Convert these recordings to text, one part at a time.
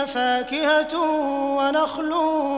فاكهة ونخل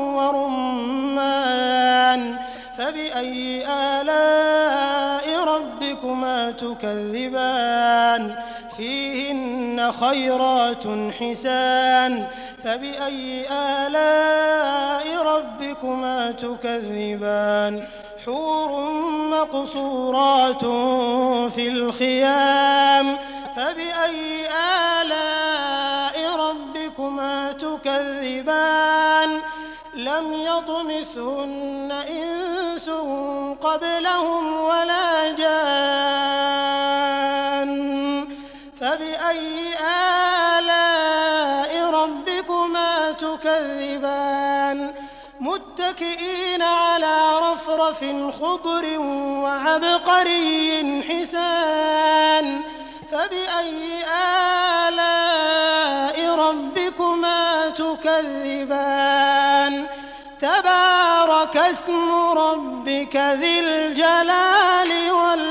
ورمان فبأي آلاء ربكما تكذبان فيهن خيرات حسان فبأي آلاء ربكما تكذبان حور مقصورات في الخيام فبأي آلاء ربكما تكذبان لم يطمثهن إنس قبلهم ولا جان فبأي آلاء ربكما تكذبان متكئين على رفرف خضر وعبقري حسان فبأي آلاء ربكما تكذبان تبارك اسم ربك ذي الجلال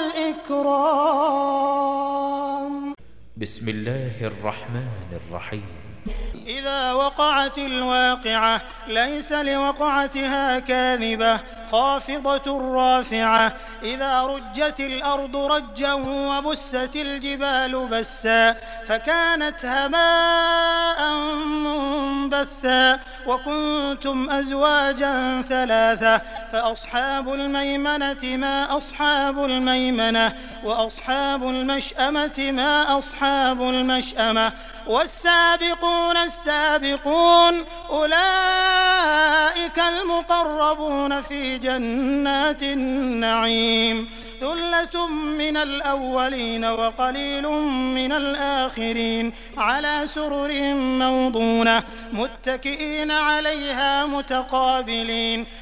والإكرام. بسم الله الرحمن الرحيم. إذا وقعت الواقعة ليس لوقعتها كاذبة خافضة رافعة إذا رجت الأرض رجا وبست الجبال بسا فكانت هباء منبثا وكنتم أزواجا ثلاثة فأصحاب الميمنة ما أصحاب الميمنة وأصحاب المشأمة ما أصحاب المشأمة والسابقون السابقون أولئك المقربون في جنات النعيم ثلة من الأولين وقليل من الآخرين على سرر موضونة متكئين عليها متقابلين